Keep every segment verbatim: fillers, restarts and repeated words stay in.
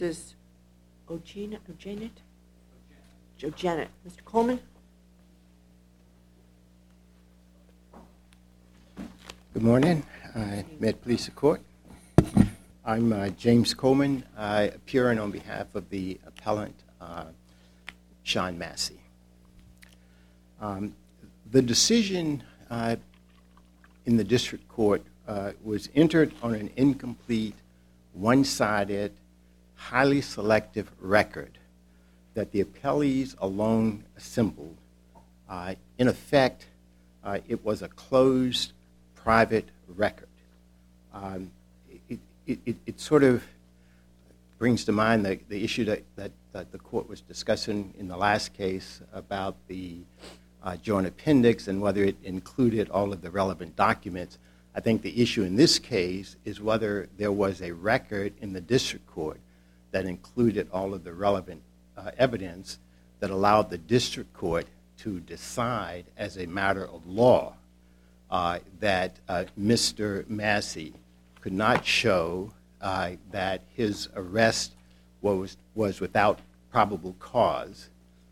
This Ojanet, Ojanet, Ojanet. Mister Coleman. Good morning. Uh, may it please the court. I'm uh, James Coleman. I appearing on behalf of the appellant, uh, Sean Massey. Um, the decision uh, in the district court uh, was entered on an incomplete, one-sided, highly selective record that the appellees alone assembled. Uh, in effect, uh, it was a closed, private record. Um, it, it, it, it sort of brings to mind the, the issue that, that, that the court was discussing in the last case about the uh, joint appendix and whether it included all of the relevant documents. I think the issue in this case is whether there was a record in the district court that included all of the relevant uh, evidence that allowed the district court to decide as a matter of law uh, that uh, Mister Massey could not show uh, that his arrest was, was without probable cause,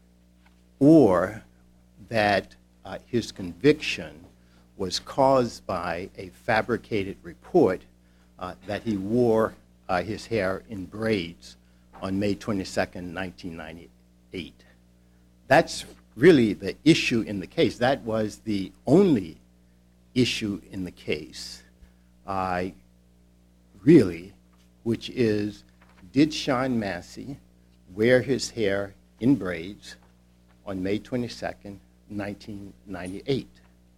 or that uh, his conviction was caused by a fabricated report uh, that he wore uh, his hair in braids on May twenty-second, nineteen ninety-eight. That's really the issue in the case. That was the only issue in the case, uh, really, which is, did Sean Massey wear his hair in braids on May twenty-second, nineteen ninety-eight?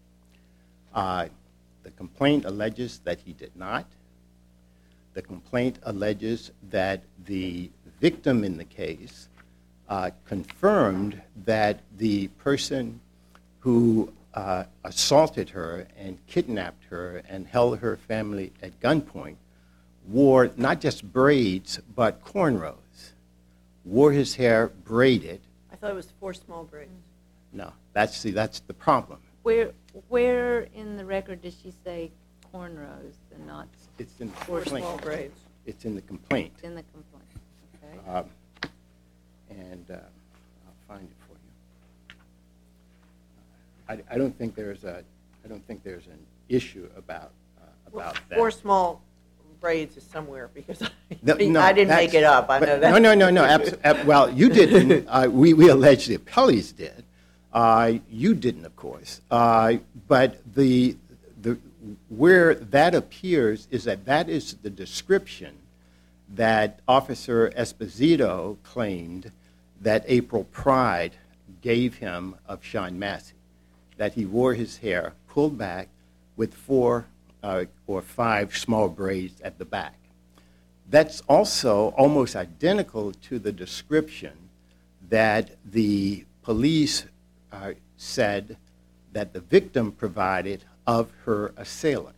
Uh, the complaint alleges that he did not. The complaint alleges that the victim in the case uh, confirmed that the person who uh, assaulted her and kidnapped her and held her family at gunpoint wore not just braids but cornrows, wore his hair braided. I thought it was four small braids. No, that's see, that's the problem. Where, where in the record does she say cornrows and not It's in the Four complaint. small braids. It's in the complaint. in the complaint? Okay. Um, and uh, I'll find it for you. I, I don't think there's a, I don't think there's an issue about uh, about Well, that. Four small braids is somewhere because I, No, no, I didn't that's- make it up. I but- know that. No, no, no, no. Abs- ab- well, you didn't. Uh, we we allege the appellees did. Uh, you didn't, of course. Uh, but the the where that appears is that that is the description that Officer Esposito claimed that April Pride gave him of Sean Massey, that he wore his hair pulled back with four uh, or five small braids at the back. That's also almost identical to the description that the police uh, said that the victim provided of her assailant.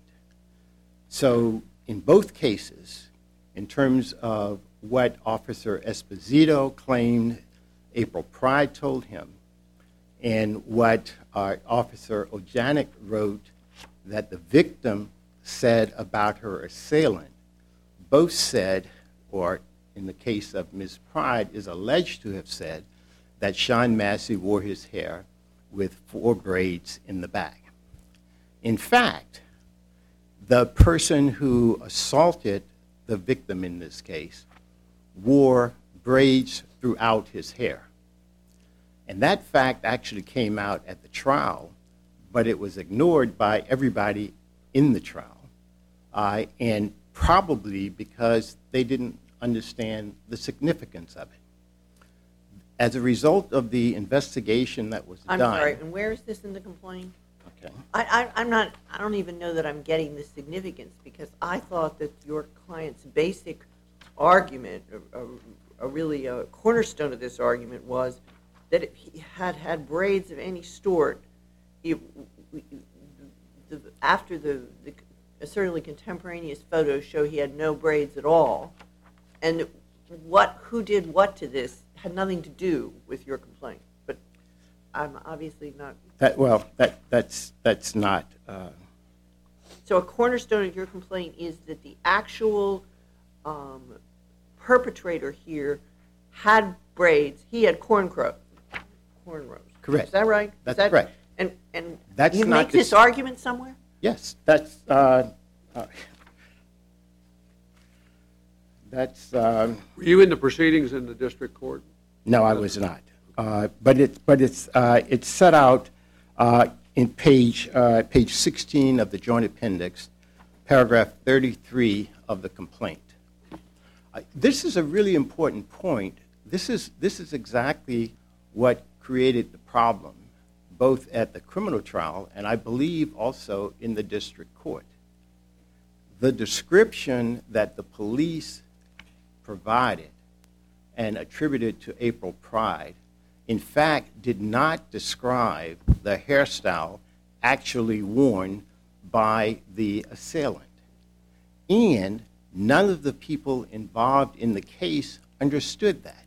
So in both cases, in terms of what Officer Esposito claimed April Pride told him, and what uh, Officer Ojanek wrote that the victim said about her assailant, both said, or in the case of Miz Pride, is alleged to have said that Sean Massey wore his hair with four braids in the back. In fact, the person who assaulted the victim in this case wore braids throughout his hair. And that fact actually came out at the trial, but it was ignored by everybody in the trial, uh, and probably because they didn't understand the significance of it. As a result of the investigation that was I'm done. sorry, and where is this in the complaint? Okay. I, I, I'm not, I don't even know that I'm getting the significance because I thought that your client's basic argument, a, a, a really a cornerstone of this argument was that if he had had braids of any sort, it, the, after the, the certainly contemporaneous photos show he had no braids at all, and what, who did what to this had nothing to do with your complaint. But I'm obviously not. That, well, that, that's, that's not. Uh, So a cornerstone of your complaint is that the actual um, perpetrator here had braids, he had corn crow, cornrows. Correct. Is that right? Is That's that, correct. And, and That's you not make this dis- argument somewhere? Yes, that's, uh, uh, that's, um, Were you in the proceedings in the district court? no, I was not. Uh, But it, but it's, uh, it's set out uh, in page, uh, page sixteen of the joint appendix, paragraph thirty-three of the complaint. Uh, This is a really important point. This is, this is exactly what created the problem, both at the criminal trial and I believe also in the district court. The description that the police provided and attributed to April Pride, in fact, did not describe the hairstyle actually worn by the assailant. And none of the people involved in the case understood that.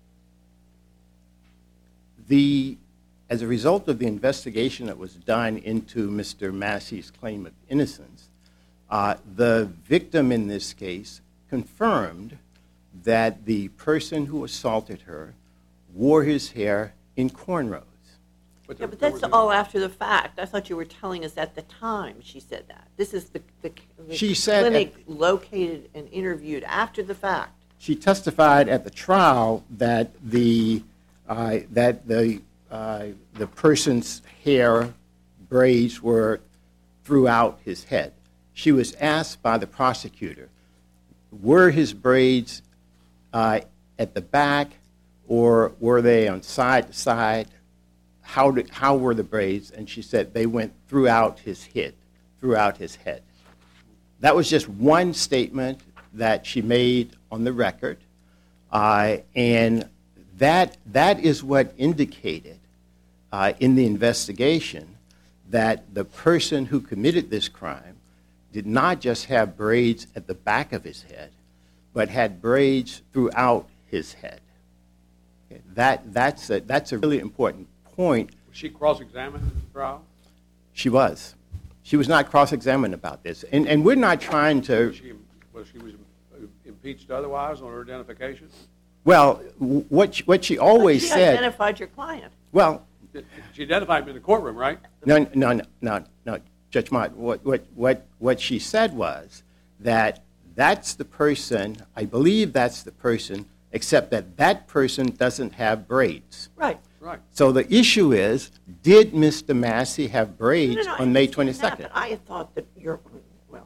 The, as a result of the investigation that was done into Mister Massey's claim of innocence, uh, the victim in this case confirmed that the person who assaulted her wore his hair in cornrows. But Yeah, there- but there that's was a- all after the fact. I thought you were telling us at the time she said that. This is the, the, the She said at- clinic located and interviewed after the fact. She testified at the trial that the uh, that the uh, the person's hair braids were throughout his head. She was asked by the prosecutor, were his braids uh, at the back or were they on side to side? How did, how were the braids? And she said they went throughout his head, throughout his head. That was just one statement that she made on the record, uh, and that that is what indicated uh, in the investigation that the person who committed this crime did not just have braids at the back of his head, but had braids throughout his head. Okay, That that's a, that's a really important point. Was she cross-examined in the trial? She was. She was not cross-examined about this, and and we're not trying to. Was she, was she was impeached otherwise on her identification? Well, w- what she, what she always She said. identified your client. Well, She identified him in the courtroom, right? no, no, no, no, no, Judge Mott. What what what what she said was that that's the person. I believe that's the person, except that that person doesn't have braids. Right. Right. So the issue is, did Mister Massey have No, braids no, no, I on May understand that, twenty-second? but I thought that you're, well,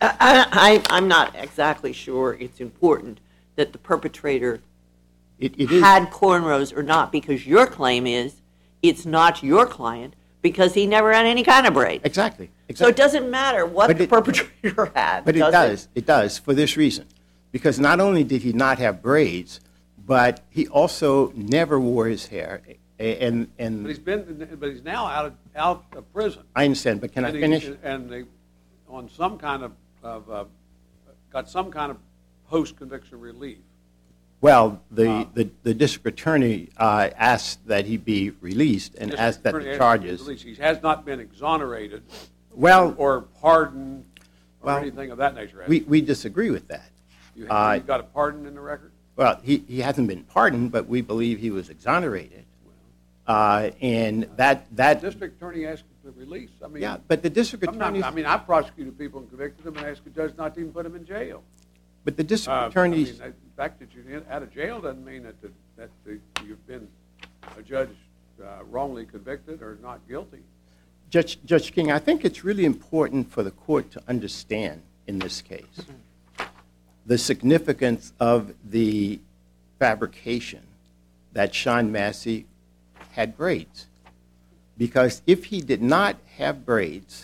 I, I, I'm not exactly sure it's important that the perpetrator It, it is. had cornrows or not, because your claim is it's not your client because he never had any kind of braid. Exactly. So Exactly. it doesn't matter what But the it- perpetrator had, But it does does. It does for this reason, because not only did he not have braids, but he also never wore his hair. a- And and But he's been, but he's now out of, out of prison. I understand, but can I And he- finish? And they, on some kind of, of, uh, got some kind of post-conviction relief. Well, the, Uh, the, the district attorney uh, asked that he be released and District asked that Attorney the asked charges. him to release. He has not been exonerated Well, or pardoned or Well, anything of that nature. has we, he? we disagree with that. You uh, you got a pardon in the record? Well, he, he hasn't been pardoned, but we believe he was exonerated. Uh, and that, The that, district attorney asked for release. I mean, yeah, but the district I'm not, attorney, I mean, I've prosecuted people and convicted them and asked the judge not to even put them in jail. but the Uh, district I attorneys, mean, the fact that you're in- out of jail doesn't mean that, the- that the- you've been a judge uh, wrongly convicted or not guilty. Judge, Judge King, I think it's really important for the court to understand in this case the significance of the fabrication that Sean Massey had braids. Because if he did not have braids,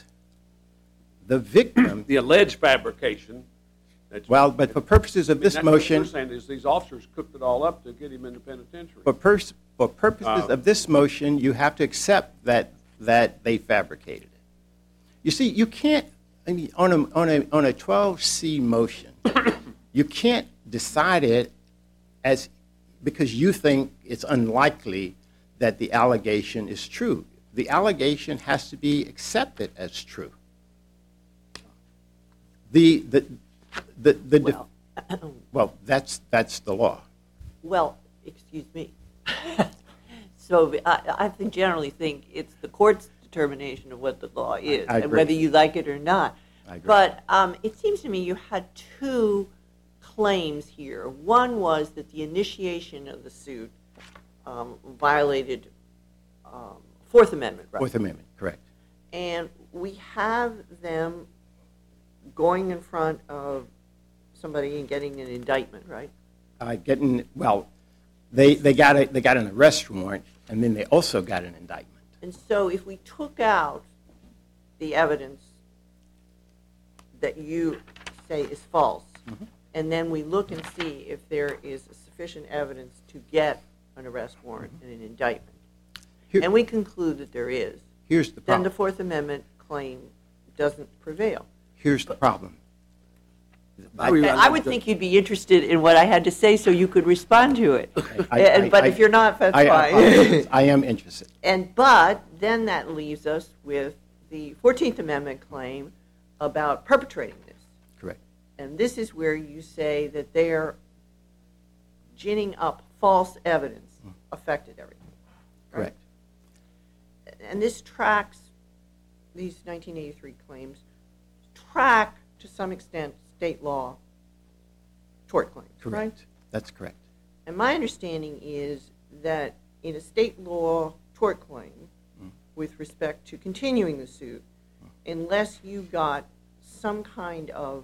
the victim, The alleged fabrication. that's- well, but for purposes of I mean, this that's what motion, you're saying is these officers cooked it all up to get him in the penitentiary. for, pers- for purposes Uh, of this motion, you have to accept that, that they fabricated it. You see, you can't, I mean, on a, on a, on a twelve C motion, you can't decide it as, because you think it's unlikely that the allegation is true. The allegation has to be accepted as true. The, the, the, the, def- Well, Well, that's, that's the law. Well, excuse me. So I, I think generally think it's the court's determination of what the law is, I and agree. whether you like it or not. I agree. But um, it seems to me you had two claims here. One was that the initiation of the suit um, violated um, Fourth Amendment rights. Fourth Amendment, correct. And we have them going in front of somebody and getting an indictment, right? Uh, getting, well, they, they got a, they got an arrest warrant, and then they also got an indictment. And so if we took out the evidence that you say is false, Mm-hmm. and then we look and see if there is sufficient evidence to get an arrest warrant and an indictment, Here- and we conclude that there is, Here's the then the problem. Fourth Amendment claim doesn't prevail. Here's the problem. Oh, you- And I would think you'd be interested in what I had to say so you could respond to it. I- And- I- But I- if you're not, that's I fine. apologize. I am interested. And, but then that leaves us with the Fourteenth Amendment claim about perpetrating this. Correct. And this is where you say that their ginning up false evidence affected everything. right? Correct. And this tracks, these nineteen eighty-three claims, track to some extent state law tort claims, right? Correct. That's correct. And my understanding is that in a state law tort claim, Mm. with respect to continuing the suit, unless you got some kind of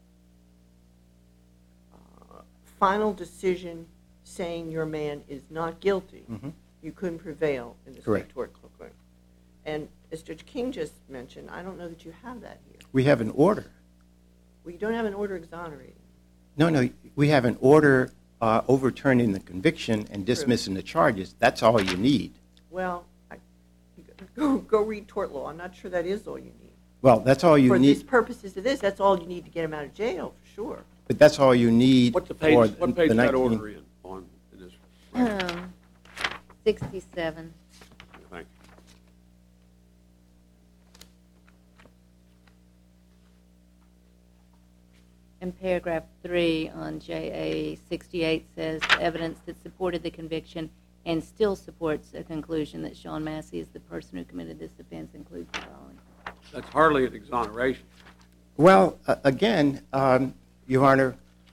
uh, final decision saying your man is not guilty, Mhm. you couldn't prevail in the Correct. state tort claim. And as Judge King just mentioned, I don't know that you have that here. We have an order. We don't have an order exonerating. No, no, we have an order uh, overturning the conviction and dismissing the charges. That's all you need. Well, I, go, go read tort law. I'm not sure that is all you need. Well, that's all you For these need, purposes of this, that's all you need to get him out of jail, for sure. but that's all you need What the for page, the what page is that nineteen order in on, in this? Um, sixty-seven. Thank you. And paragraph three on J A sixty-eight says, "The evidence that supported the conviction and still supports a conclusion that Sean Massey is the person who committed this offense includes the following." That's hardly an exoneration. Well, uh, again, um, Your Honor,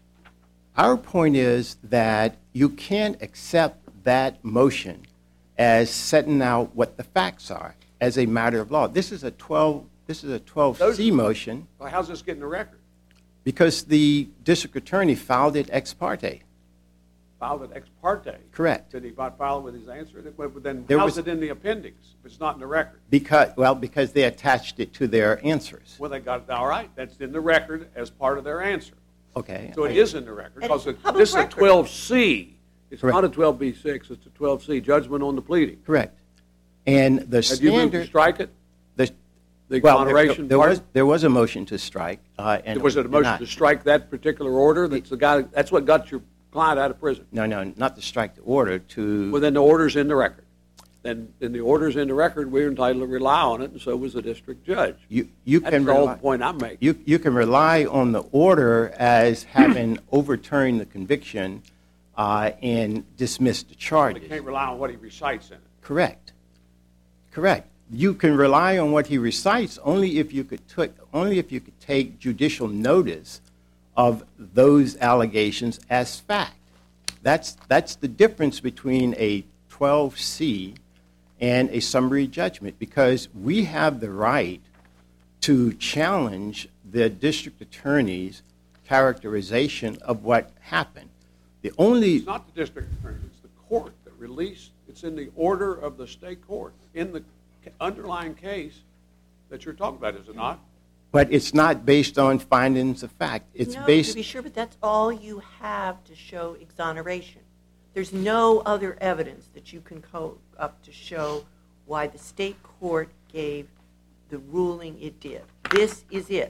our point is that you can't accept that motion as setting out what the facts are as a matter of law. This is a twelve. This is a twelve C motion Well, how's this getting the record? because the district attorney filed it ex parte. Filed it ex parte. Correct. Did he not file it with his answer? Then- Then There how's was- it in the appendix if it's not in the record? Because well, because they attached it to their answers. Well, they got it, all right, that's in the record as part of their answer. Okay. So it I- is in the record, And because it's public this is a record. twelve C. It's Correct. not a twelve B six, it's a twelve C, judgment on the pleading. Correct. And the Had you moved to standard. strike it, the, the well, there- exoneration there part? was there was a motion to strike. Uh, and Was it a did motion not. to strike that particular order? That's the guy, that's what got your client out of prison. No, no, not to strike the order, to, Well, then the order's in the record. Then, then the order's in the record, we're entitled to rely on it, and so was the district judge. you, you That's can the whole rely, point I'm making. you, you can rely on the order as having overturned the conviction uh, and dismissed the You charges. can't rely on what he recites in it. Correct. Correct. You can rely on what he recites only if you could took, only if you could take judicial notice of those allegations as fact. That's, that's the difference between a twelve C and a summary judgment, because we have the right to challenge the district attorney's characterization of what happened. The only, It's not the district attorney, it's the court that released, it's in the order of the state court, in the ca- underlying case that you're talking about, is it not? but it's not based on findings of fact. It's No, based. to be sure, but that's all you have to show exoneration. There's no other evidence that you can co up to show why the state court gave the ruling it did. This is it,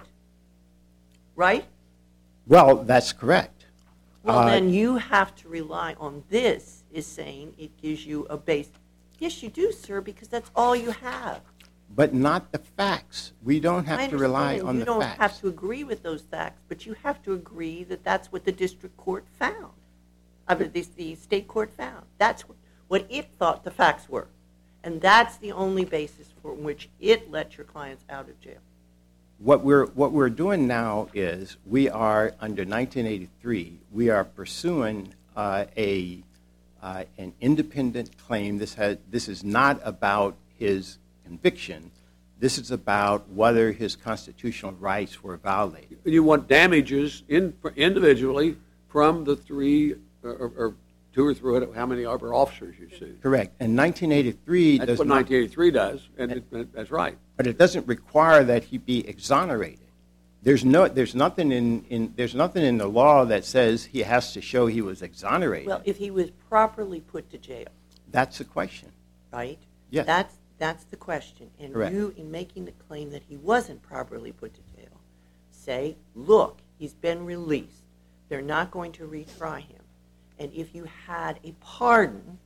right? Well, that's correct. Well, Uh, then you have to rely on this is saying it gives you a base. Yes, you do, sir, because that's all you have. but not the facts. We don't I have to rely understand on you the don't facts. have to agree with those facts, but you have to agree that that's what the district court found. I mean, the, the state court found. That's what, what it thought the facts were. And that's the only basis for which it let your clients out of jail. What we're, what we're doing now is we are, under nineteen eighty-three, we are pursuing uh, a, uh, an independent claim. This, has, this is not about his conviction. This is about whether his constitutional rights were violated. You want damages in, individually from the three, or, or two or three, how many other officers you sued. Correct. And nineteen eighty-three That's does what not, nineteen eighty-three does, and it, it, that's right. but it doesn't require that he be exonerated. There's no, there's nothing in, in, there's nothing in the law that says he has to show he was exonerated. Well, if he was properly put to jail, That's the question. right? Yes. That's, that's the question. And Correct. you, in making the claim that he wasn't properly put to jail, say, look, he's been released. They're not going to retry him. And if you had a pardon,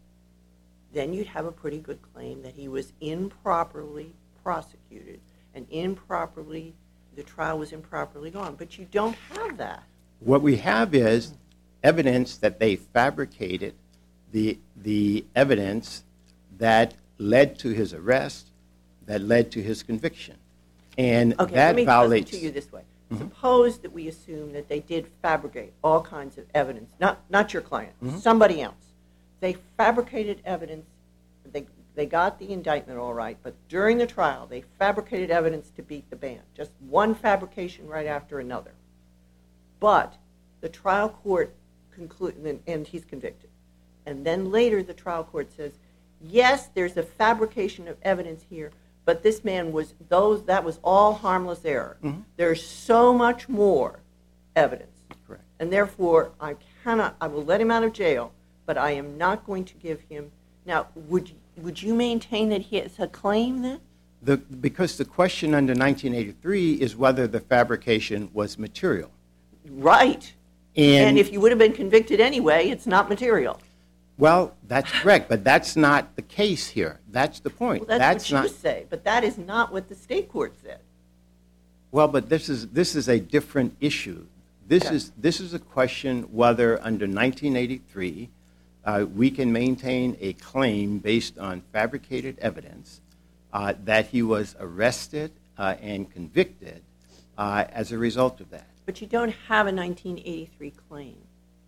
then you'd have a pretty good claim that he was improperly prosecuted and improperly, the trial was improperly gone. But you don't have that. What we have is evidence that they fabricated the, the evidence that led to his arrest, that led to his conviction. And Okay, that let me violates... put it to you this way. Suppose that we assume that they did fabricate all kinds of evidence, not, not your client, somebody else. They fabricated evidence, they, they got the indictment all right, but during the trial, they fabricated evidence to beat the band, just one fabrication right after another. But the trial court concluded, and he's convicted. And then later the trial court says, yes, there's a fabrication of evidence here, but this man was, those, that was all harmless error. Mm-hmm. There's so much more evidence. Correct. And therefore, I cannot, I will let him out of jail, but I am not going to give him, now, would, you- would you maintain that he has a claim then? The, because the question under nineteen eighty-three is whether the fabrication was material. Right. And, And if you would have been convicted anyway, it's not material. well, that's correct, but that's not the case here. That's the point. Well, that's, what not, you say, but that is not what the state court said. Well, but this is, this is a different issue. This Okay. is, this is a question whether under nineteen eighty-three, uh, we can maintain a claim based on fabricated evidence uh, that he was arrested uh, and convicted uh, as a result of that. But you don't have a nineteen eighty-three claim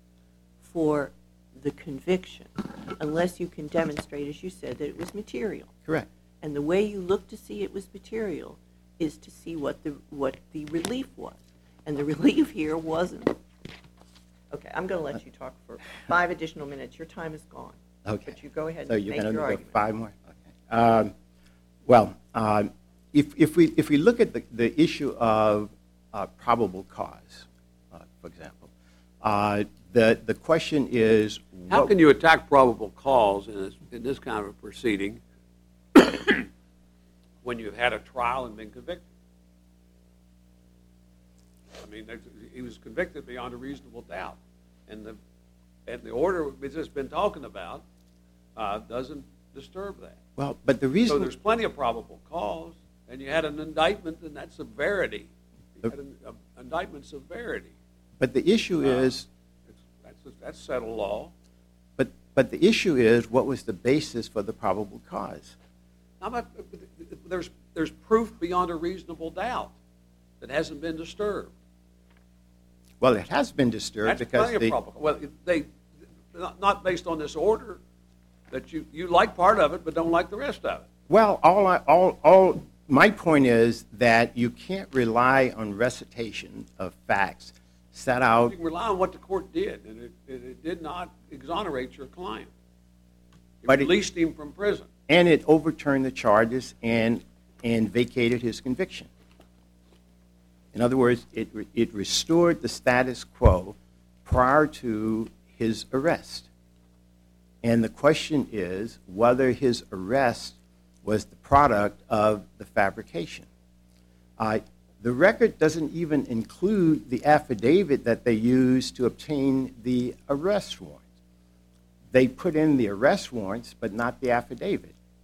for the conviction unless you can demonstrate, as you said, that it was material. Correct. And the way you look to see it was material is to see what the what the relief was. And the relief here wasn't. Okay, I'm going to let you talk for five additional minutes. Your time is gone. Okay. But you go ahead So and you're make going to your go argument. five more? Okay. Um, well, um, if, if, we, if we look at the, the issue of uh, probable cause, uh, for example, uh, the, the question is... How what- can you attack probable cause in this, in this kind of a proceeding when you've had a trial and been convicted? I mean, there's- he was convicted beyond a reasonable doubt, and the and the order we've just been talking about uh, doesn't disturb that. Well, but the So reason... there's plenty of probable cause, and you had an indictment, and that's severity. You had an uh, indictment severity. But the issue Uh, is... It's, that's that's settled law. But, but the issue is, what was the basis for the probable cause? How about, there's, there's proof beyond a reasonable doubt that hasn't been disturbed. Well, it has been disturbed That's because plenty of the... probable. Well, they, not, not based on this order, that you, you like part of it but don't like the rest of it. Well, all, I, all, all, my point is that you can't rely on recitation of facts set out... You can rely on what the court did, and it, it, it did not exonerate your client. It But it- released him from prison. and it overturned the charges and, and vacated his conviction. In other words, it, re- it restored the status quo prior to his arrest. And the question is whether his arrest was the product of the fabrication. Uh, the record doesn't even include the affidavit that they used to obtain the arrest warrant. They put in the arrest warrants, but not the affidavit.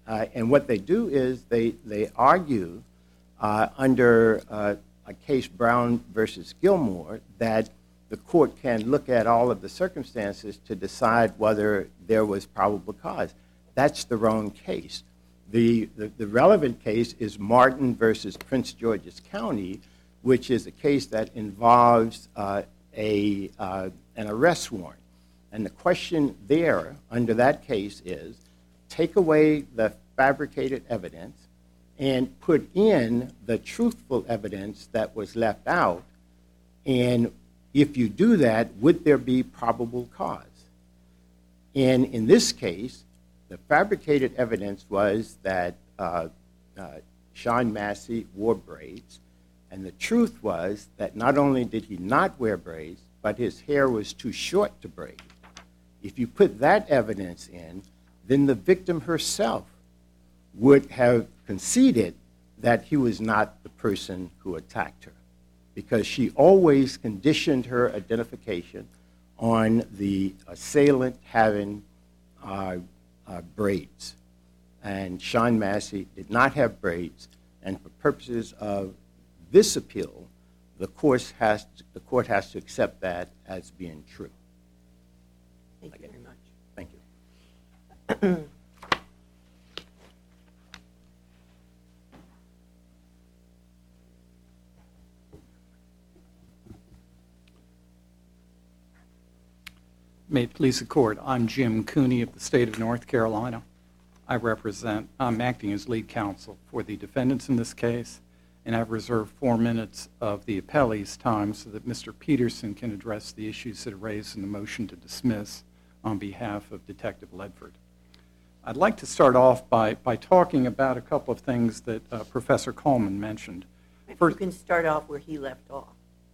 Uh, and what they do is they, they argue uh, under uh, a case Brown versus Gilmore that the court can look at all of the circumstances to decide whether there was probable cause. That's the wrong case. The, the, the relevant case is Martin versus Prince George's County, which is a case that involves uh, a, uh, an arrest warrant. And the question there under that case is, take away the fabricated evidence and put in the truthful evidence that was left out. And if you do that, would there be probable cause? And in this case, the fabricated evidence was that uh, uh, Sean Massey wore braids, and the truth was that not only did he not wear braids, but his hair was too short to braid. If you put that evidence in, then the victim herself would have conceded that he was not the person who attacked her, because she always conditioned her identification on the assailant having uh, uh, braids. And Sean Massey did not have braids, and for purposes of this appeal, the court has to, the court has to accept that as being true. Thank you very much. Thank you. May it please the court, I'm Jim Cooney of the state of North Carolina. I represent, I'm acting as lead counsel for the defendants in this case, and I've reserved four minutes of the appellee's time so that Mister Peterson can address the issues that are raised in the motion to dismiss on behalf of Detective Ledford. I'd like to start off by, by talking about a couple of things that uh, Professor Coleman mentioned. If First, you can start off where he left off.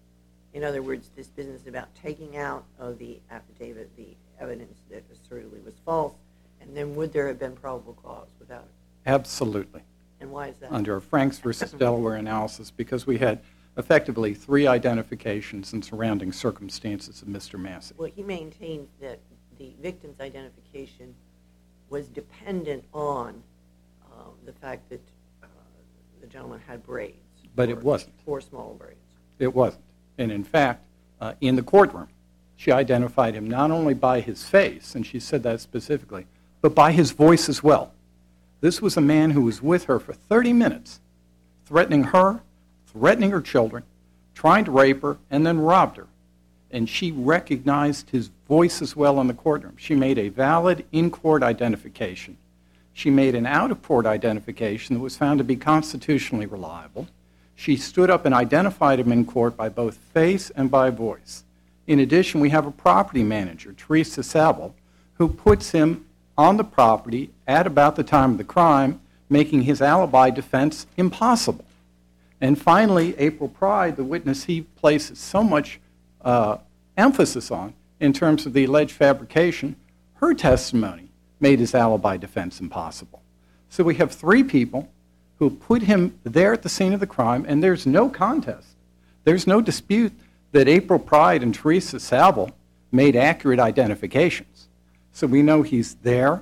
In other words, this business about taking out of the affidavit the evidence that assertedly was false, and then would there have been probable cause without it? absolutely. And why is that? Under a Franks versus Delaware analysis, because we had effectively three identifications and surrounding circumstances of Mister Massey. Well, he maintained that the victim's identification was dependent on uh, the fact that uh, the gentleman had braids. But it or- wasn't. Or small braids. It wasn't. And in fact, uh, in the courtroom, she identified him not only by his face, and she said that specifically, but by his voice as well. This was a man who was with her for thirty minutes, threatening her, threatening her children, trying to rape her, and then robbed her. And she recognized his voice as well in the courtroom. She made a valid in-court identification. She made an out-of-court identification that was found to be constitutionally reliable. She stood up and identified him in court by both face and by voice. In addition, we have a property manager, Teresa Saville, who puts him on the property at about the time of the crime, making his alibi defense impossible. And finally, April Pride, the witness he places so much uh, emphasis on in terms of the alleged fabrication, her testimony made his alibi defense impossible. So we have three people who put him there at the scene of the crime, and there's no contest. There's no dispute that April Pride and Teresa Saville made accurate identifications. So we know he's there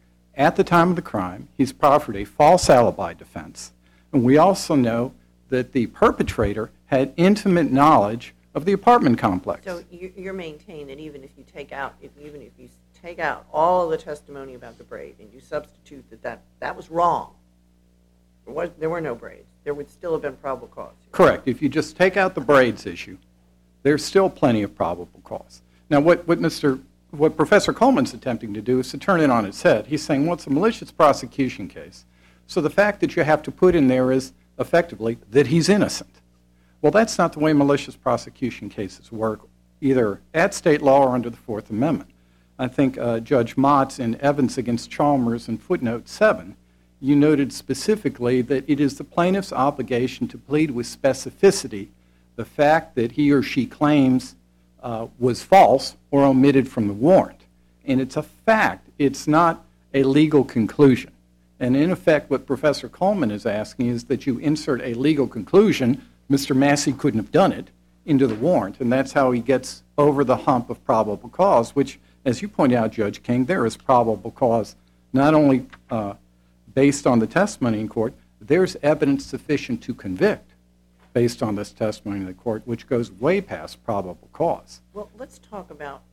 at the time of the crime. He's proffered a false alibi defense. And we also know that the perpetrator had intimate knowledge of the apartment complex. So you- you're maintaining that even if you take out, if even if you take out all of the testimony about the braid and you substitute that that, that was wrong, there, was, there were no braids, there would still have been probable cause. Correct. If you just take out the braids issue, there's still plenty of probable cause. Now, what, what Mister what Professor Coleman's attempting to do is to turn it on its head. He's saying, well, it's a malicious prosecution case. So the fact that you have to put in there is effectively that he's innocent. Well, that's not the way malicious prosecution cases work, either at state law or under the Fourth Amendment. I think uh, Judge Motz in Evans against Chalmers in footnote seven, you noted specifically that it is the plaintiff's obligation to plead with specificity the fact that he or she claims uh, was false or omitted from the warrant. And it's a fact. It's not a legal conclusion. And in effect, what Professor Coleman is asking is that you insert a legal conclusion, Mister Massey couldn't have done it, into the warrant, and that's how he gets over the hump of probable cause, which, as you pointed out, Judge King, there is probable cause not only uh, based on the testimony in court, there's evidence sufficient to convict based on this testimony in the court, which goes way past probable cause. Well, let's talk about,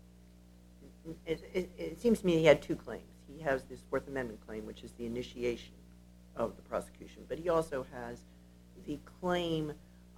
it, it, it seems to me he had two claims. He has this Fourth Amendment claim, which is the initiation of the prosecution, but he also has the claim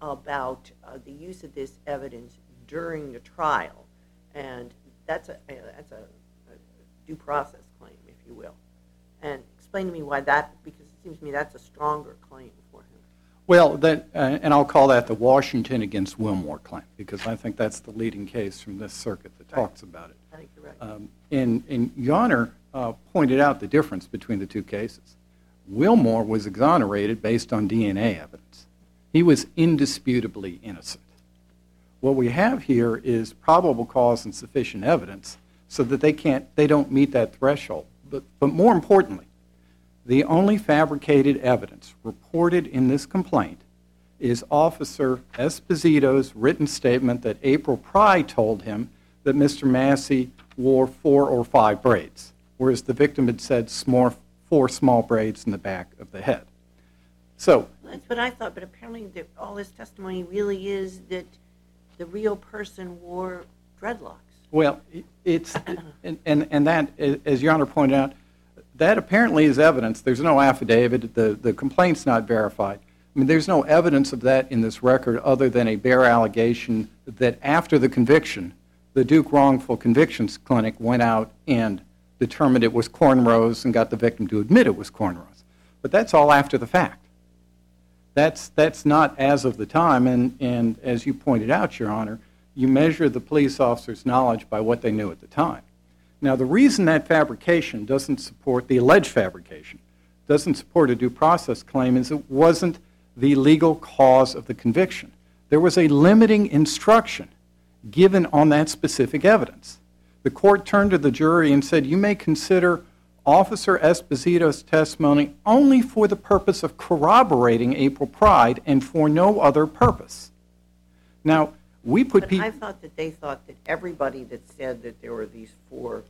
about uh, the use of this evidence during the trial, and that's a, that's a, a due process claim, if you will. And explain to me why that, because it seems to me that's a stronger claim for him. Well, that, uh, and I'll call that the Washington against Wilmore claim, because I think that's the leading case from this circuit that talks about it. I think you're right. Um, and, and Your Honor uh, pointed out the difference between the two cases. Wilmore was exonerated based on D N A evidence. He was indisputably innocent. What we have here is probable cause and sufficient evidence so that they can't, they don't meet that threshold. But, but more importantly, the only fabricated evidence reported in this complaint is Officer Esposito's written statement that April Pry told him that Mister Massey wore four or five braids, whereas the victim had said small, four small braids in the back of the head. So, That's what I thought, but apparently the, all this testimony really is that the real person wore dreadlocks. well, it- it's, and, and, and that, as Your Honor pointed out, that apparently is evidence. There's no affidavit. The, the complaint's not verified. I mean, there's no evidence of that in this record other than a bare allegation that after the conviction, the Duke Wrongful Convictions Clinic went out and determined it was cornrows and got the victim to admit it was cornrows. But that's all after the fact. That's, that's not as of the time, and, and as you pointed out, Your Honor, you measure the police officer's knowledge by what they knew at the time. Now, the reason that fabrication doesn't support, the alleged fabrication, doesn't support a due process claim is it wasn't the legal cause of the conviction. There was a limiting instruction given on that specific evidence. The court turned to the jury and said, you may consider Officer Esposito's testimony only for the purpose of corroborating April Pride and for no other purpose. Now, we put But people... I thought that they thought that everybody that said that there were these four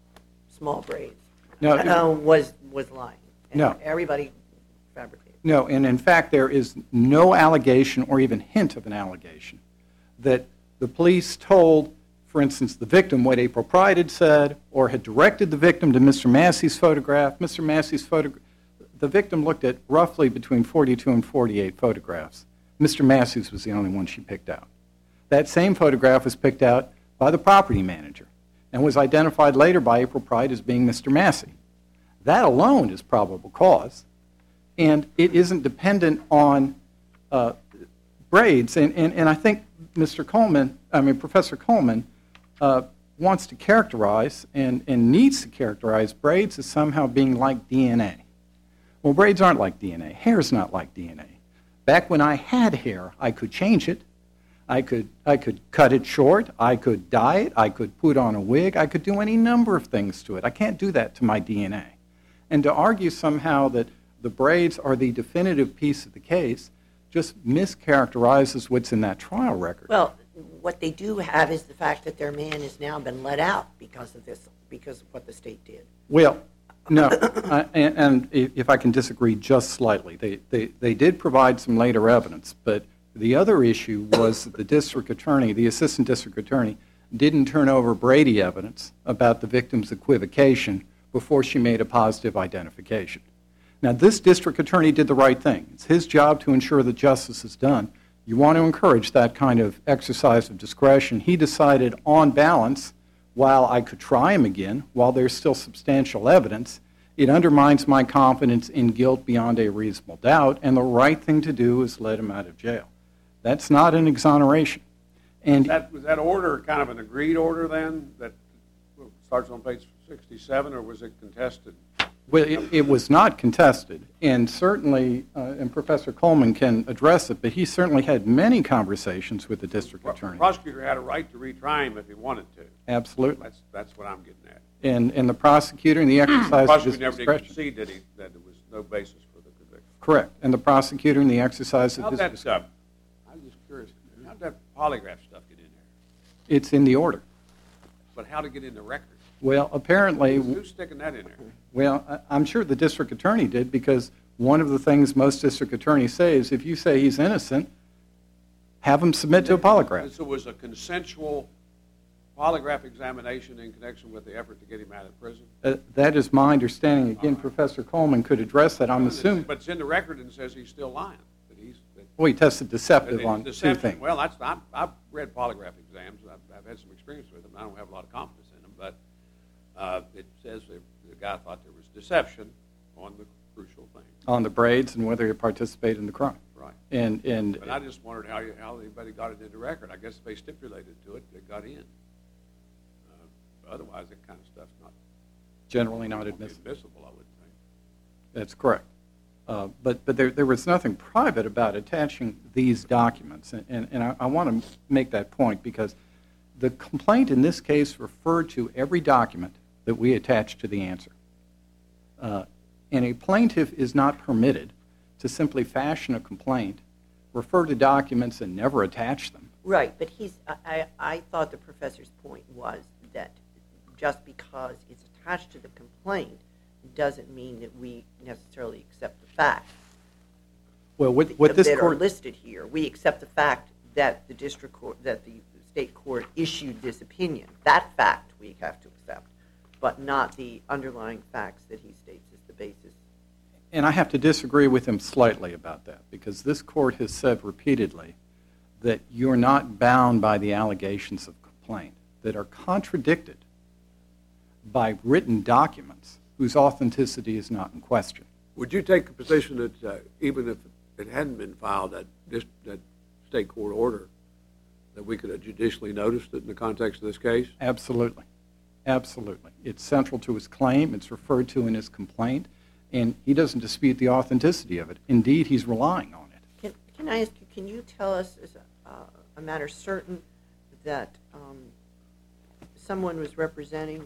small braids No, uh, was, was lying. And No. Everybody fabricated. No, and in fact, there is no allegation or even hint of an allegation that the police told, for instance, the victim what April Pride had said or had directed the victim to Mister Massey's photograph. Mister Massey's photograph, the victim looked at roughly between forty-two and forty-eight photographs. Mister Massey's was the only one she picked out. That same photograph was picked out by the property manager and was identified later by April Pride as being Mister Massey. That alone is probable cause, and it isn't dependent on uh, braids. And, and, and I think Mister Coleman, I mean Professor Coleman, uh, wants to characterize and, and needs to characterize braids as somehow being like D N A. Well, braids aren't like D N A. Hair's not like D N A. Back when I had hair, I could change it. I could, I could cut it short, I could dye it, I could put on a wig, I could do any number of things to it. I can't do that to my D N A. And to argue somehow that the braids are the definitive piece of the case just mischaracterizes what's in that trial record. Well, what they do have is the fact that their man has now been let out because of this, because of what the state did. Well, no, I, and, and if I can disagree just slightly, they, they, they did provide some later evidence, but the other issue was that the district attorney, the assistant district attorney, didn't turn over Brady evidence about the victim's equivocation before she made a positive identification. Now, this district attorney did the right thing. It's his job to ensure that justice is done. You want to encourage that kind of exercise of discretion. He decided on balance, while I could try him again, while there's still substantial evidence, it undermines my confidence in guilt beyond a reasonable doubt, and the right thing to do is let him out of jail. That's not an exoneration. And Was that, was that order kind of an agreed order then, that starts on page sixty-seven, or was it contested? well, it, it was not contested, and certainly, uh, and Professor Coleman can address it, but he certainly had many conversations with the district The attorney. prosecutor had a right to retry him if he wanted to. Absolutely. That's, that's what I'm getting at. And, and the prosecutor in the The exercise of his prosecutor never did discretion. concede that he, that there was no basis for the conviction. Correct. And the prosecutor in the exercise of How'd his that discretion. stuff, I'm just curious, how'd that polygraph stuff get in there? It's in the order. But how'd it get in the record? Well, apparently, Who's who's sticking that in there? well, I- I'm sure the district attorney did, because one of the things most district attorneys say is if you say he's innocent, have him submit to a polygraph. So it was a consensual polygraph examination in connection with the effort to get him out of prison? Uh, That is my understanding. Again, Professor Coleman could address that. I'm assuming, But it's in the record and says he's still lying, that he's. that- well, he tested deceptive that on he's two deceptive. things. Well, that's, I've, I've read polygraph exams, I've, I've had some experience with them, I don't have a lot of confidence in them, but uh, it says that the guy thought there was deception on the crucial thing. On the braids and whether he participated in the crime. Right. And, and But I just wondered how, you- how anybody got it in the record. I guess if they stipulated to it, they got in. Uh, Otherwise, that kind of stuff's not generally not won't be admissible. admissible, I would think. That's correct. Uh, But, but there, there was nothing private about attaching these documents. And, and and I, I want to make that point because the complaint in this case referred to every document that we attached to the answer. Uh, And a plaintiff is not permitted to simply fashion a complaint, refer to documents, and never attach them. Right, but he's, I, I I thought the professor's point was that just because it's attached to the complaint doesn't mean that we necessarily accept the facts Well, what, what this that are court... listed here. We accept the fact that the district court, that the state court issued this opinion. That fact we have to accept, but not the underlying facts that he states as the basis. And I have to disagree with him slightly about that, because this court has said repeatedly that you're not bound by the allegations of complaint that are contradicted by written documents whose authenticity is not in question. Would you take the position that uh, even if it hadn't been filed, that this, that state court order, that we could have judicially noticed it in the context of this case? Absolutely. Absolutely. It's central to his claim. It's referred to in his complaint. And he doesn't dispute the authenticity of it. Indeed, he's relying on it. Can, can I ask you, can you tell us as a, uh, a matter certain that um, someone was representing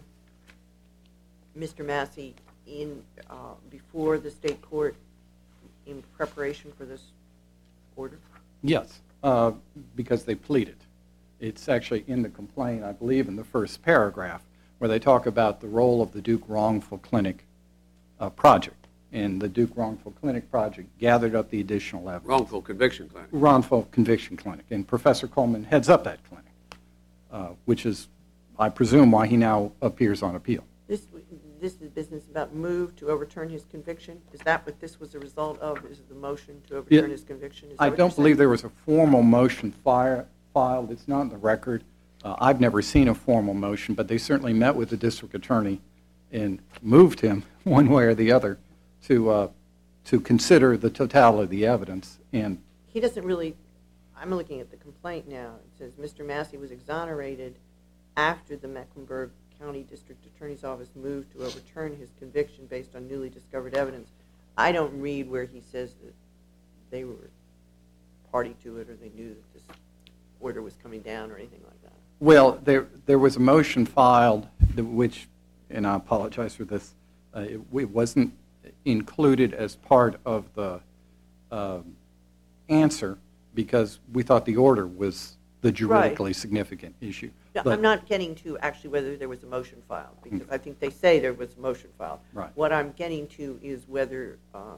Mister Massey in, uh, before the state court in preparation for this order? Yes, uh, because they pleaded. It's actually in the complaint, I believe, in the first paragraph, where they talk about the role of the Duke Wrongful Clinic uh, project. And the Duke Wrongful Clinic project gathered up the additional evidence. Wrongful conviction clinic. Wrongful Conviction Clinic. And Professor Coleman heads up that clinic, uh, which is, I presume, why he now appears on appeal. This, this is business about move to overturn his conviction? Is that what this was a result of, is the motion to overturn Yeah. his conviction? Is that I what don't you're believe saying? there was a formal motion fire, filed. It's not in the record. Uh, I've never seen a formal motion, but they certainly met with the district attorney and moved him one way or the other to uh, to consider the totality of the evidence. And He doesn't really, I'm looking at the complaint now. It says Mister Massey was exonerated after the Mecklenburg County District Attorney's Office moved to overturn his conviction based on newly discovered evidence. I don't read where he says that they were party to it or they knew that this order was coming down or anything like that. well, there there was a motion filed, that- which, and I apologize for this, uh, it, it wasn't included as part of the uh, answer because we thought the order was the juridically significant issue. No, But- I'm not getting to actually whether there was a motion filed, because I think they say there was a motion filed. Right. What I'm getting to is whether, um,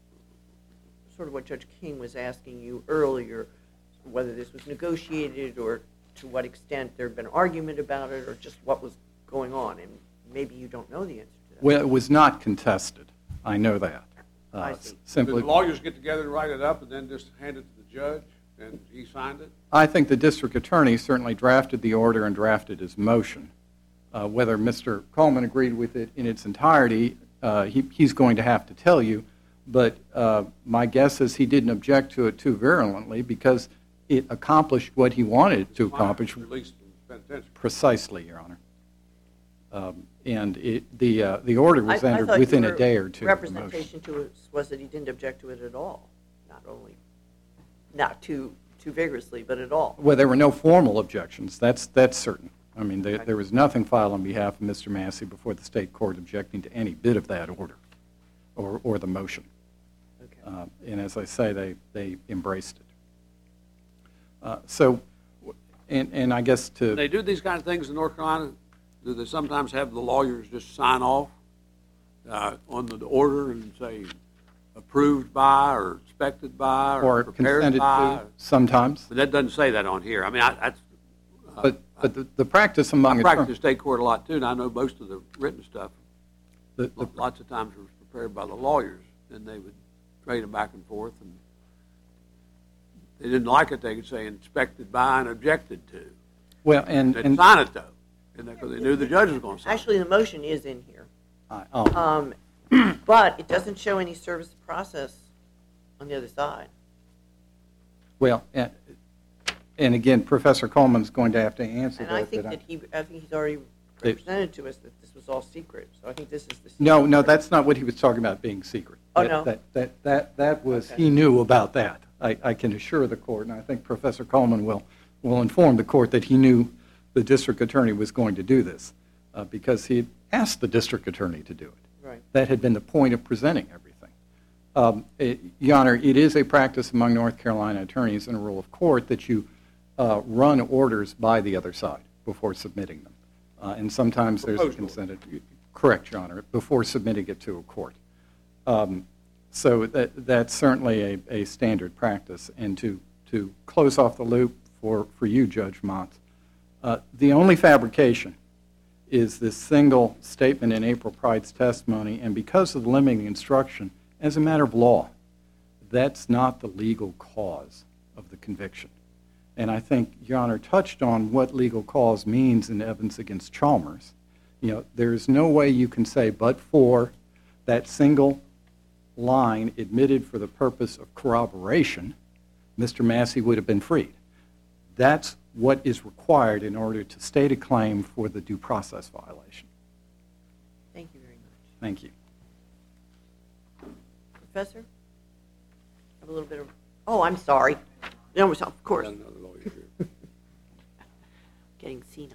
sort of what Judge King was asking you earlier, whether this was negotiated or to what extent there had been argument about it or just what was going on, and maybe you don't know the answer to that. Well, it was not contested. I know that. Uh, I see. Did Simply, the lawyers get together and write it up and then just hand it to the judge and he signed it? I think the district attorney certainly drafted the order and drafted his motion. Uh, Whether Mister Coleman agreed with it in its entirety, uh, he, he's going to have to tell you. But uh, my guess is he didn't object to it too virulently because it accomplished what he wanted to accomplish. Released from penitentiary. Precisely, Your Honor. Um, And it, the, uh, the order I- was I entered thought within your a day or two of the motion. Representation to us was that he didn't object to it at all, not only, not too, too vigorously, but at all. Well, there were no formal objections. That's, that's certain. I mean, there, there was nothing filed on behalf of Mister Massey before the state court objecting to any bit of that order or, or the motion. Okay. Uh, And as I say, they, they embraced it. Uh, So, and, and I guess to... They do these kind of things in North Carolina? do they sometimes have the lawyers just sign off uh, on the order and say approved by or inspected by or, Or prepared consented by? to, sometimes. But that doesn't say that on here. I mean, I, that's, uh, But, but the, the practice among I practice attorneys, state court a lot too, and I know most of the written stuff, the, the, lots of times was prepared by the lawyers, and they would trade them back and forth, and they didn't like it, they could say inspected by and objected to. well, and, They'd and, sign it though, and because they knew the judge was going to sign it. Actually, the motion is in here, I- oh, um, but it doesn't show any service of process on the other side. well, and, and again, Professor Coleman's going to have to answer And that. I think but that he, I think he's already It- represented to us that this was all secret, so I think this is the. No, secret no, part. that's not what he was talking about being secret. Oh, That- no? That, that, that, that was, Okay. he knew about that. I, I can assure the court, and I think Professor Coleman will, will inform the court that he knew the district attorney was going to do this, uh, because he had asked the district attorney to do it. Right. That had been the point of presenting everything. Um, it- Your Honor, it is a practice among North Carolina attorneys and a rule of court that you uh, run orders by the other side before submitting them. Uh, And sometimes there's a Proposed order. consented, correct, Your Honor, before submitting it to a court. Um, So that, that's certainly a, a standard practice. And to, to close off the loop for, for you, Judge Mott, uh, the only fabrication is this single statement in April Pride's testimony, and because of the limiting instruction, as a matter of law, that's not the legal cause of the conviction. And I think Your Honor touched on what legal cause means in Evans against Chalmers. You know, there's no way you can say, but for that single line admitted for the purpose of corroboration, Mister Massey would have been freed. That's what is required in order to state a claim for the due process violation. Thank you very much. Thank you. Professor? Have a little bit of, oh, I'm sorry. No, of course, Got another lawyer here. getting senile.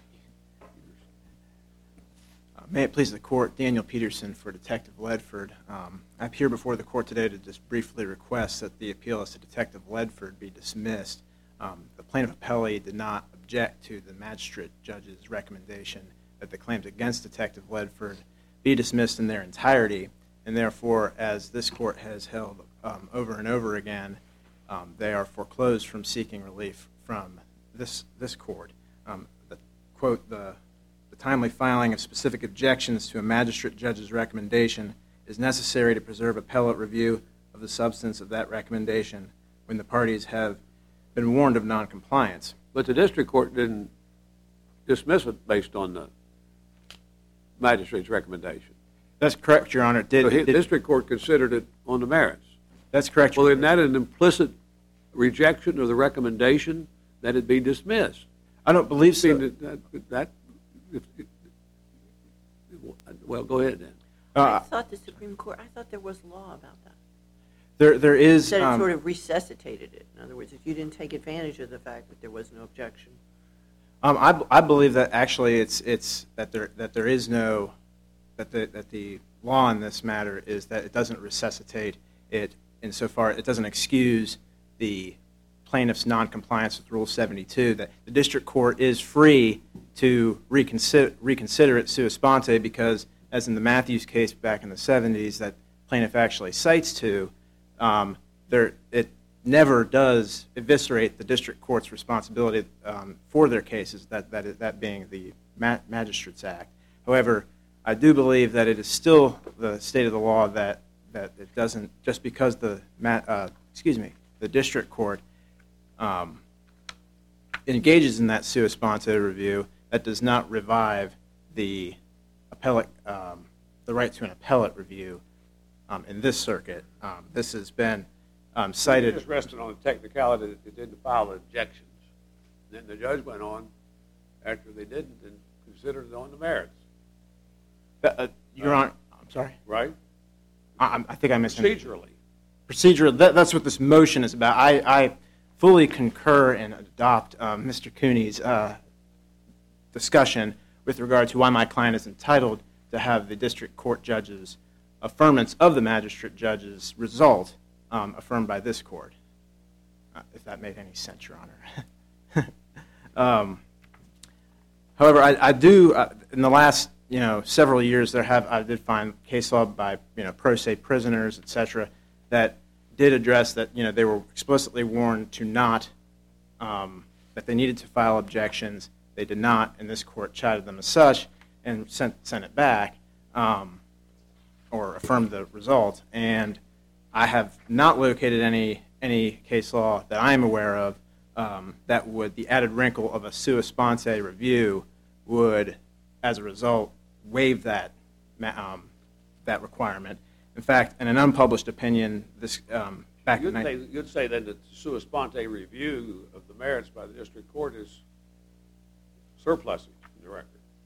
Uh, May it please the court, Daniel Peterson for Detective Ledford. Um, I appear before the court today to just briefly request that the appeal as to Detective Ledford be dismissed. Um, the plaintiff appellee did not object to the magistrate judge's recommendation that the claims against Detective Ledford be dismissed in their entirety, and therefore, as this court has held um, over and over again, um, they are foreclosed from seeking relief from this this court. Um, the, quote, the The timely filing of specific objections to a magistrate judge's recommendation is necessary to preserve appellate review of the substance of that recommendation when the parties have been warned of noncompliance. But the district court didn't dismiss it based on the magistrate's recommendation. That's correct, Your Honor. It did, So the it did- district court considered it on the merits. that's correct. Well, isn't that an implicit rejection of the recommendation that it be dismissed? I don't believe See, so. that, that, that if, if, well, go ahead then. I Uh, thought the Supreme Court, I thought there was law about that. there, there is. Said it um, sort of resuscitated it. In other words, if you didn't take advantage of the fact that there was no objection. Um, I, b- I believe that actually it's it's that there that there is no that the that the law in this matter is that it doesn't resuscitate it insofar it doesn't excuse the plaintiff's noncompliance with Rule seventy-two. That the district court is free to reconsider reconsider it sua sponte because, as in the Matthews case back in the seventies, that plaintiff actually cites to, um, there it. never does eviscerate the district court's responsibility um, for their cases, that, that, is, that being the Ma- Magistrates Act. However, I do believe that it is still the state of the law that, that it doesn't, just because the, ma- uh, excuse me, the district court um, engages in that sua sponte review, that does not revive the appellate, um, the right to an appellate review um, in this circuit. Um, this has been Um, cited. Just rested on the technicality that they didn't file the objections. Then the judge went on after they didn't and considered it on the merits, Uh, uh, Your Honor, I'm sorry. right? I, I think I missed Procedurally. Procedural. That, that's what this motion is about. I, I fully concur and adopt um, Mister Cooney's uh, discussion with regard to why my client is entitled to have the district court judge's affirmance of the magistrate judge's result Um, affirmed by this court, uh, if that made any sense, Your Honor. um, However, I, I do, uh, in the last, you know, several years, there have, I did find case law by, you know, pro se prisoners, et cetera, that did address that, you know, they were explicitly warned to not, um, that they needed to file objections. They did not, and this court chided them as such and sent, sent it back, um, or affirmed the result. And I have not located any, any case law that I am aware of um, that would, the added wrinkle of a sua sponte review would, as a result, waive that, um, that requirement. In fact, in an unpublished opinion, this um, back You'd in say, you'd say then that the sua sponte review of the merits by the district court is surplusage in the record.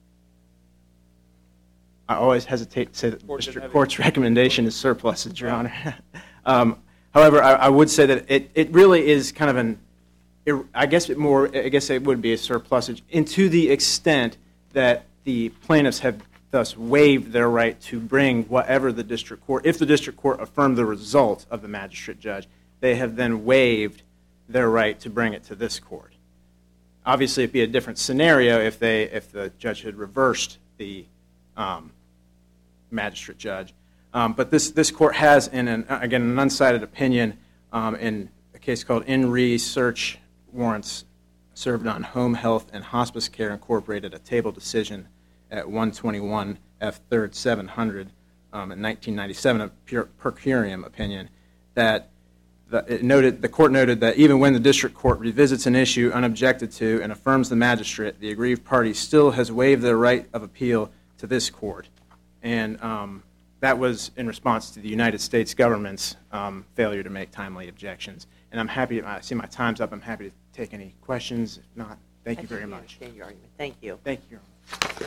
I always hesitate to say that the Court didn't district have court's any- recommendation is surplusage, Your Honor. um, however, I, I would say that it, it really is kind of an, it, I guess it more, I guess it would be a surplusage, and to the extent that the plaintiffs have thus waived their right to bring whatever the district court, if the district court affirmed the result of the magistrate judge, they have then waived their right to bring it to this court. Obviously, it'd be a different scenario if they, if the judge had reversed the um, magistrate judge. Um, but this, this court has, in an, again, an unsighted opinion um, in a case called In Re Search Warrants Served on Home Health and Hospice Care Incorporated, a table decision at one twenty-one F third seven hundred um, in nineteen ninety-seven, a pure, per curiam opinion, that the, it noted, the court noted that even when the district court revisits an issue unobjected to and affirms the magistrate, the aggrieved party still has waived their right of appeal to this court. And um, that was in response to the United States government's um, failure to make timely objections. And I'm happy, I see my time's up, I'm happy to take any questions. If not, thank I you think very we much. understand your argument. Thank you. Thank you, Your Honor.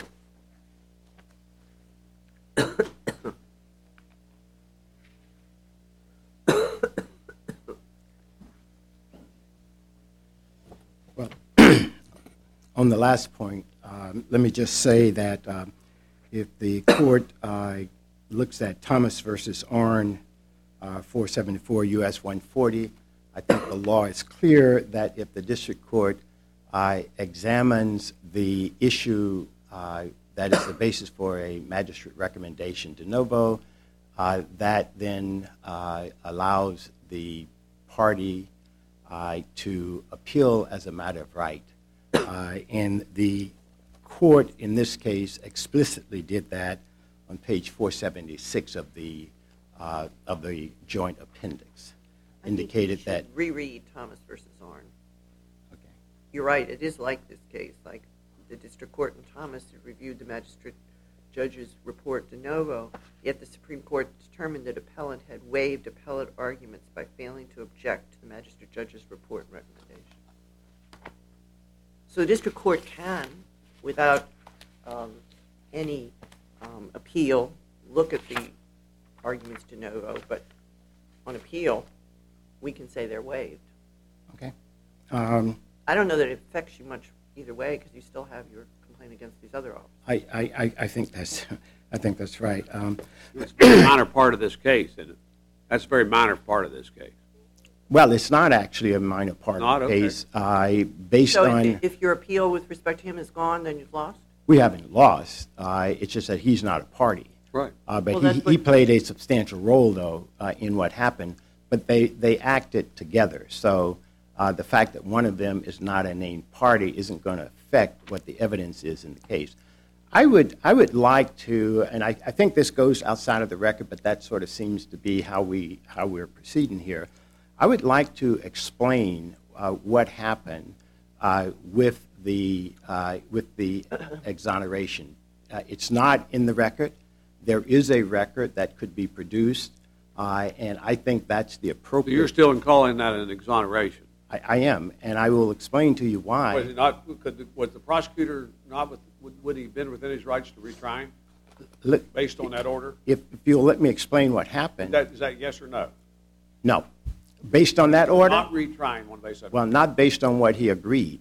Well, on the last point, um, let me just say that um, if the court uh, looks at Thomas versus Arn, uh, four seventy-four U S one forty, I think the law is clear that if the district court uh, examines the issue uh, that is the basis for a magistrate recommendation de novo, uh, that then uh, allows the party uh, to appeal as a matter of right. Uh, and the court in this case explicitly did that on page four seventy-six of the uh, of the joint appendix. I think you Indicated should that. reread Thomas versus Arn. Okay. You're right, it is like this case, like the district court in Thomas had reviewed the magistrate judge's report de novo, yet the Supreme Court determined that appellant had waived appellate arguments by failing to object to the magistrate judge's report and recommendation. So the district court can, without um, any um, appeal, look at the arguments de novo, but on appeal, we can say they're waived. Okay. Um, I don't know that it affects you much either way because you still have your complaint against these other officers. I, I, I- I think that's I think that's right. Um, It's a very minor part of this case, isn't it? That's a very minor part of this case. well, it's not actually a minor part Not? of the Okay. case. I based So on if, if your appeal with respect to him is gone, then you've lost? we haven't lost. Uh, it's just that he's not a party. Right. Uh, but Well, he, that's he what- played a substantial role, though, uh, in what happened. But they, they acted together. So uh, the fact that one of them is not a named party isn't going to affect what the evidence is in the case. I would, I would like to, and I, I think this goes outside of the record, but that sort of seems to be how, we, how we're proceeding here. I would like to explain uh, what happened uh, with, the, uh, with the exoneration. Uh, it's not in the record. There is a record that could be produced, uh, and I think that's the So appropriate. you're still in calling that an exoneration? I, I am, and I will explain to you why. Was it not, could, the- was the prosecutor not, with- would, would he have been within his rights to retry him Let- based on that order? If, if you'll let me explain what Is happened. that, is that yes or no? No. Based on that order? Not retrying one they said. Well, not based on what he agreed.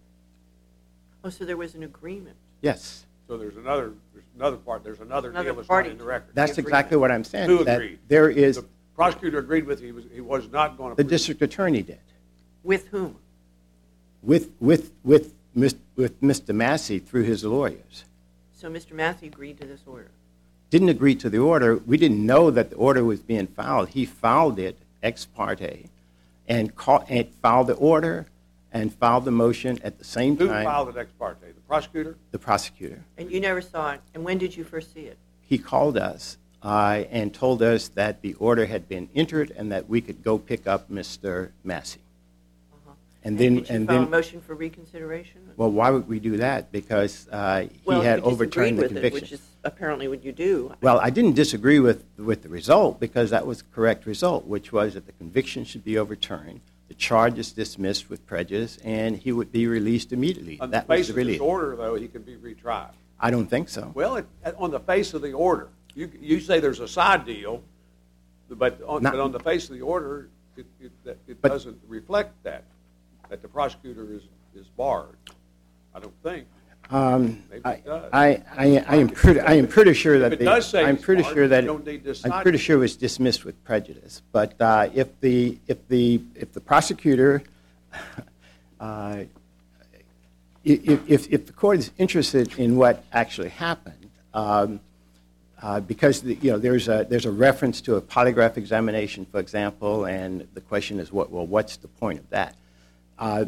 Oh, so there was an agreement. Yes. So there's another, there's another part, there's another Another deal that's party not in the record. That's agreement. exactly what I'm saying. Who that agreed? There is, The prosecutor agreed with, he was, he was not going to. the district attorney did, With whom? with, with, with mis- with Mister Massey through his lawyers. So Mister Massey agreed to this order? Didn't agree to the order. We didn't know that the order was being filed. He filed it ex parte and, call, and filed the order and filed the motion at the same Who time. filed it ex parte? The prosecutor? The prosecutor. And you never saw it? And when did you first see it? He called us uh, and told us that the order had been entered and that we could go pick up Mister Massey. Uh-huh. And then, Did you and file then, a motion for reconsideration? well, why would we do that? Because uh, he Well, had you disagreed overturned the with it, conviction. which is apparently what you do. Well, I didn't disagree with, with the result because that was the correct result, which was that the conviction should be overturned, the charge is dismissed with prejudice, and he would be released immediately. On That the was face the of this relief. order, though, he can be retried. I don't think so. Well, it, on the face of the order, you, you say there's a side deal, but on, Not- but on the face of the order, it, it, that- it But- doesn't reflect that, that the prosecutor is, is barred. I don't think. Um, Maybe I, it does. I, I, I am pretty, I am pretty sure that If it the, does say I'm it's pretty barred, sure that, you don't need this I'm side pretty deal. sure it was dismissed with prejudice. But uh, if the, if the, if the prosecutor, uh, if, if, if the court is interested in what actually happened, um, uh, because the, you know there's a there's a reference to a polygraph examination, for example, and the question is what well what's the point of that? Uh,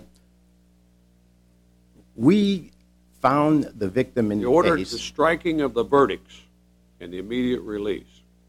we found the victim in The the order case. is the striking of the verdicts and the immediate release.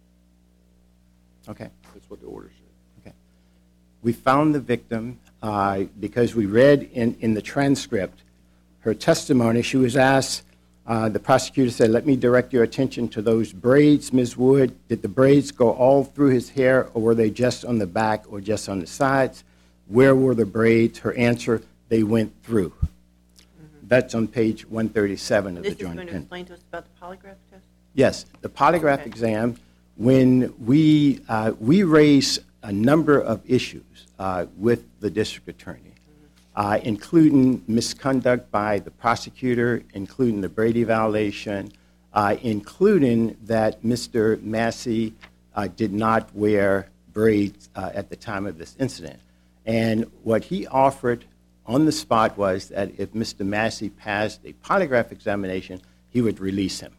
Okay. That's what the order said. Okay. We found the victim uh, because we read in, in the transcript her testimony. She was asked, uh, the prosecutor said, let me direct your attention to those braids, Miz Wood. Did the braids go all through his hair, or were they just on the back or just on the sides? Where were the braids? Her answer, they went through. Mm-hmm. That's on page one thirty-seven of This the is joint going to appendix. explain to us about the polygraph test? Yes, the polygraph Okay. exam, when we, uh, we raised a number of issues uh, with the district attorney, uh, including misconduct by the prosecutor, including the Brady violation, uh, including that Mister Massey uh, did not wear braids uh, at the time of this incident. And what he offered on the spot was that if Mister Massey passed a polygraph examination, he would release him.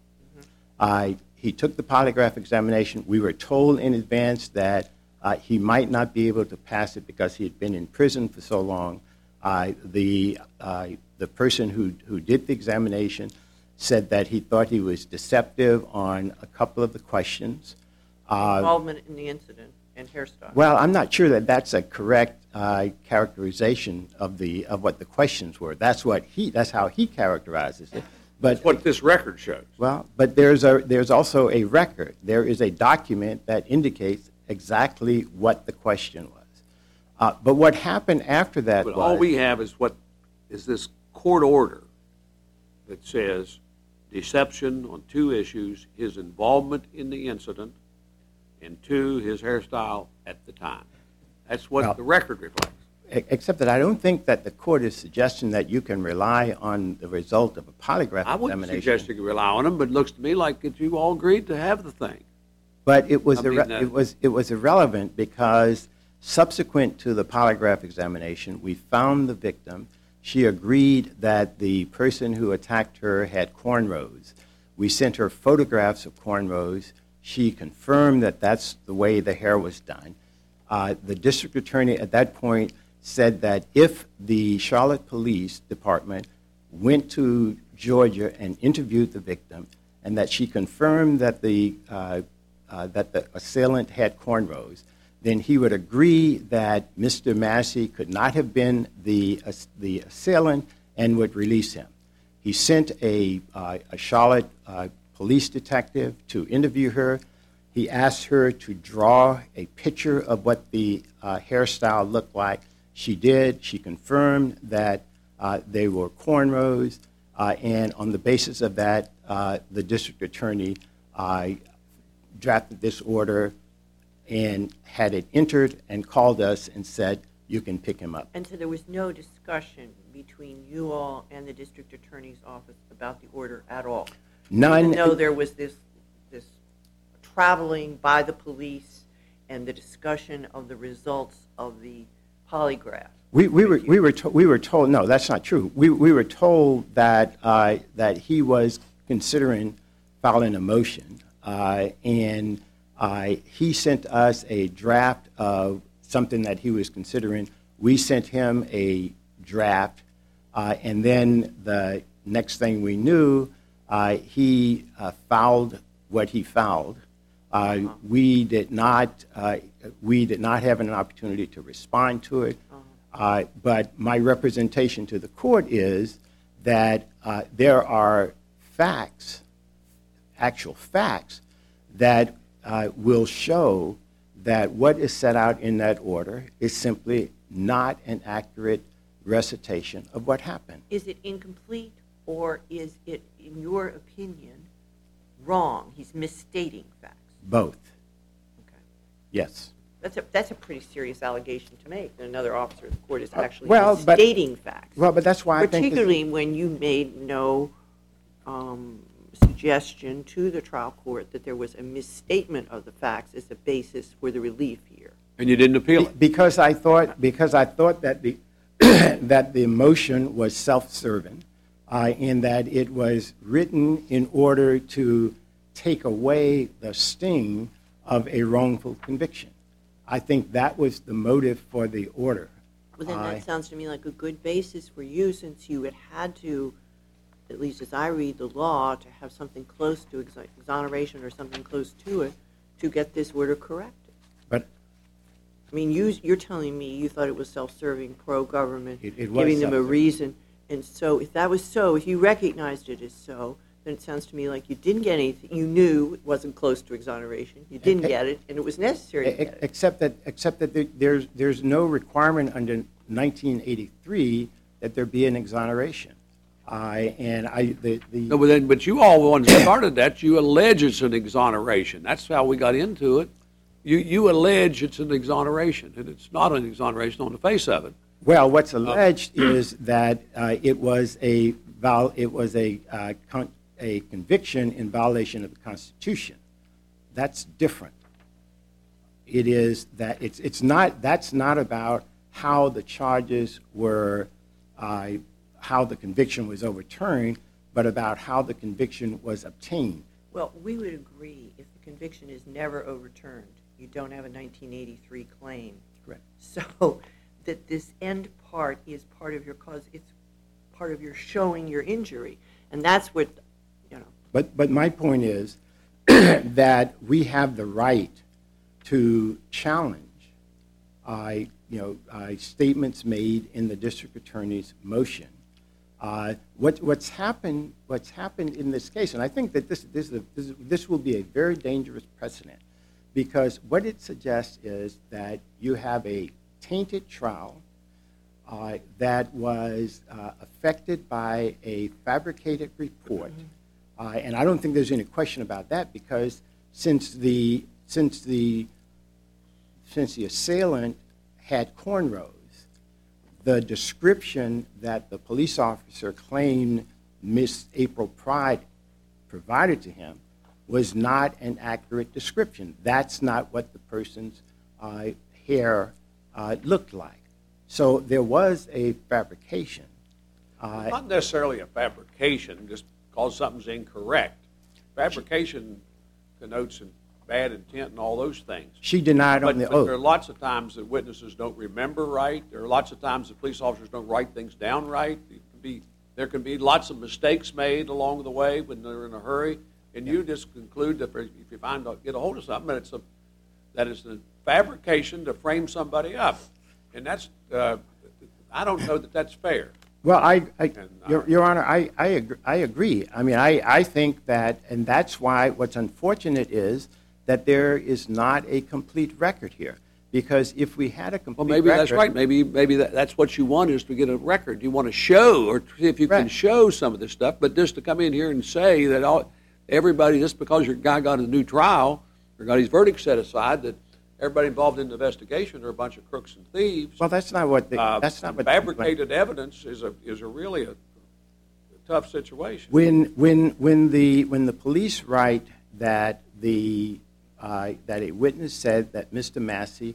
Uh, he took the polygraph examination. We were told in advance that uh, he might not be able to pass it because he had been in prison for so long. Uh, the, uh, the person who, who did the examination said that he thought he was deceptive on a couple of the questions. Uh, Involvement in the incident and hairstyle. well, I'm not sure that that's a correct uh, characterization of, the, of what the questions were. That's, what he, that's how he characterizes it. But That's what this record shows. Well, but there's a there's also a record. There is a document that indicates exactly what the question was. Uh, but what happened after that But was all we have is what, is this court order that says deception on two issues, his involvement in the incident, and two, his hairstyle at the time. That's what Well- the record reflects. e- except that I don't think that the court is suggesting that you can rely on the result of a polygraph I wouldn't examination. suggest you could rely on them, but it looks to me like that you all agreed to have the thing. But it was I mean, irre- uh, it was it was irrelevant because subsequent to the polygraph examination, we found the victim. She agreed that the person who attacked her had cornrows. We sent her photographs of cornrows. She confirmed that that's the way the hair was done. Uh, the district attorney at that point said that if the Charlotte Police Department went to Georgia and interviewed the victim, and that she confirmed that the uh, uh, that the assailant had cornrows, then he would agree that Mister Massey could not have been the uh, the assailant and would release him. He sent a uh, a Charlotte uh, police detective to interview her. He asked her to draw a picture of what the uh, hairstyle looked like. She did. She confirmed that uh, they were cornrows, uh, and on the basis of that, uh, the district attorney uh, drafted this order and had it entered and called us and said, you can pick him up. And so there was no discussion between you all and the district attorney's office about the order at all? None. Even though there was this, this traveling by the police and the discussion of the results of the polygraph? We, we were we were to, we were told no, that's not true. We we were told that uh, that he was considering filing a motion, uh, and uh, he sent us a draft of something that he was considering. We sent him a draft, uh, and then the next thing we knew, uh, he uh, filed what he filed. Uh, we did not uh, we did not have an opportunity to respond to it. Uh, but my representation to the court is that uh, there are facts, actual facts, that uh, will show that what is set out in that order is simply not an accurate recitation of what happened. Is it incomplete, or is it, in your opinion, wrong? He's misstating facts. Both. Okay. Yes. That's a, that's a pretty serious allegation to make, that another officer of the court is actually well, but- misstating facts. Well, but that's why I think... this- Particularly when you made no um, suggestion to the trial court that there was a misstatement of the facts as a basis for the relief here. And you didn't appeal it. Because I thought, because I thought that the that the motion was self-serving, uh, in that it was written in order to take away the sting of a wrongful conviction. I think that was the motive for the order. Well, then I- that sounds to me like a good basis for you, since you had had to, at least as I read the law, to have something close to ex- exoneration or something close to it to get this order corrected. But I mean, you, you're telling me you thought it was self-serving, pro-government, It- it was giving them a self-serving. reason. And so if that was so, if you recognized it as so, then it sounds to me like you didn't get anything. You knew it wasn't close to exoneration. You didn't E- get it, and it was necessary to e- get it. except that except that there- there's there's no requirement under nineteen eighty-three that there be an exoneration. I and I the, the No, but then, but you all, the ones that started that, you allege it's an exoneration. That's how we got into it. You, you allege it's an exoneration, and it's not an exoneration on the face of it. Well, what's alleged is that uh, it was a vol- it was a uh, con- a conviction in violation of the Constitution. That's different. It is that it's it's not that's not about how the charges were, uh, how the conviction was overturned, but about how the conviction was obtained. Well, we would agree if the conviction is never overturned, you don't have a nineteen eighty-three claim. Correct. So that this end part is part of your cause, it's part of your showing your injury. And that's what, you know, But, but my point is that we have the right to challenge, uh, you know, uh, statements made in the district attorney's motion. Uh, what, what's happened, what's happened in this case, and I think that this, this, is a, this, is, this will be a very dangerous precedent, because what it suggests is that you have a tainted trial uh, that was uh, affected by a fabricated report. Uh, and I don't think there's any question about that, because since the since the since the assailant had cornrows, the description that the police officer claimed Miss April Pride provided to him was not an accurate description. That's not what the person's uh, hair uh, looked like. So there was a fabrication. Uh, Not necessarily a fabrication, just because something's incorrect. Fabrication connotes bad intent and all those things. she denied But, on the but there are oath. lots of times that witnesses don't remember right. There are lots of times that police officers don't write things down right. It can be, there can be lots of mistakes made along the way when they're in a hurry, and you just conclude that if you find out, get a hold of something, that it's a that is a fabrication to frame somebody up, and that's uh, I don't know that that's fair. Well, I, I And, uh, Your, Your Honor, I, I, agree, I agree. I mean, I, I think that, and that's why what's unfortunate is that there is not a complete record here. Because if we had a complete Well, maybe record, that's right. Maybe maybe that, that's what you want, is to get a record. You want to show, or see if you can Right. show some of this stuff. But just to come in here and say that all everybody, just because your guy got a new trial or got his verdict set aside, that everybody involved in the investigation are a bunch of crooks and thieves. well, that's not what the, uh, that's not what the- fabricated evidence is a is a really a, a tough situation. When, when, when the, when the police write that the, uh, that a witness said that Mister Massey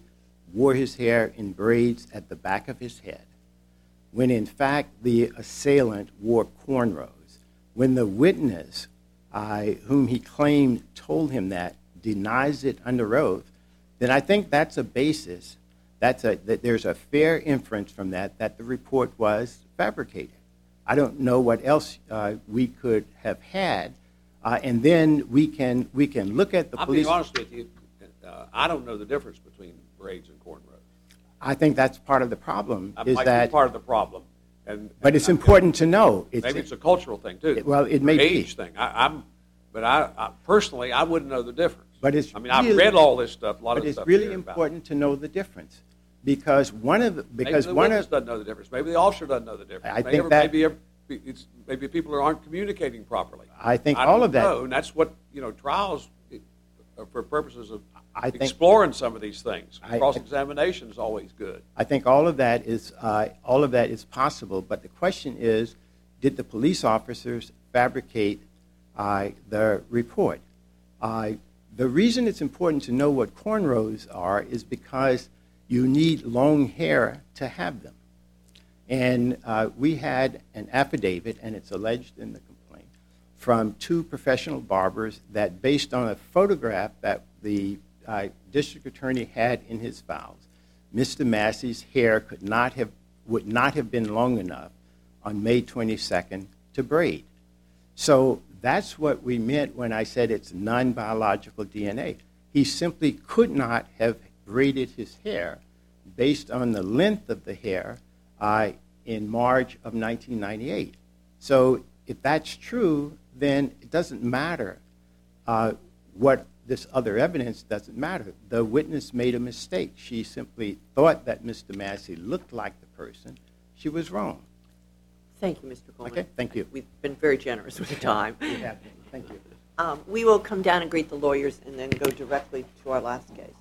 wore his hair in braids at the back of his head, when in fact the assailant wore cornrows, when the witness, uh, whom he claimed told him that, denies it under oath, then I think that's a basis, that's a, that there's a fair inference from that, that the report was fabricated. I don't know what else uh, we could have had, uh, and then we can we can look at the I'll police. be honest with you, uh, I don't know the difference between braids and cornrows. I think that's part of the problem. That is might that, be part of the problem. And, but and it's I- important to know. It's, Maybe it's a cultural thing too. It- well, it may be. Age thing. I, I'm, but I, I personally, I wouldn't know the difference. But it's I mean, I've really- read all this stuff, a lot but of the it's stuff really here about it. important to know the difference, because one of the, because Maybe the one witness of doesn't know the difference. Maybe the officer doesn't know the difference. I maybe, think that- maybe, every- it's, maybe people aren't communicating properly. I think I all don't of that- know, and that's what you know trials uh, for purposes of I think- exploring some of these things. I- Cross examination is always good. I think all of that is uh, all of that is possible, but the question is, did the police officers fabricate uh, the report? Uh, the reason it's important to know what cornrows are is because you need long hair to have them. And uh, we had an affidavit, and it's alleged in the complaint, from two professional barbers that, based on a photograph that the uh, district attorney had in his files, Mister Massey's hair could not have, would not have been long enough on May twenty-second to braid. So that's what we meant when I said it's non-biological D N A. He simply could not have braided his hair based on the length of the hair uh, in March of nineteen ninety-eight. So if that's true, then it doesn't matter uh, what this other evidence doesn't matter. The witness made a mistake. She simply thought that Mister Massey looked like the person. She was wrong. Thank you, Mister Coleman. Okay, thank you. We've been very generous with the time. Yeah, thank you. Um, We will come down and greet the lawyers and then go directly to our last case.